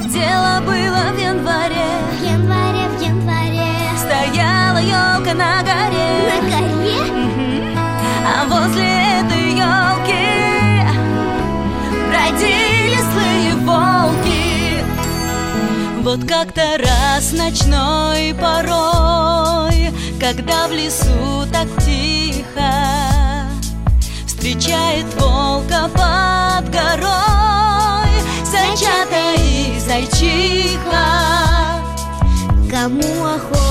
Дело было в январе. В январе, в январе. Стояла елка на горе. На горе? А возле этой елки бродили злые волки. Вот как-то раз ночной порой, когда в лесу так тихо, встречает волка под горой зайчата и зайчиха. Кому охота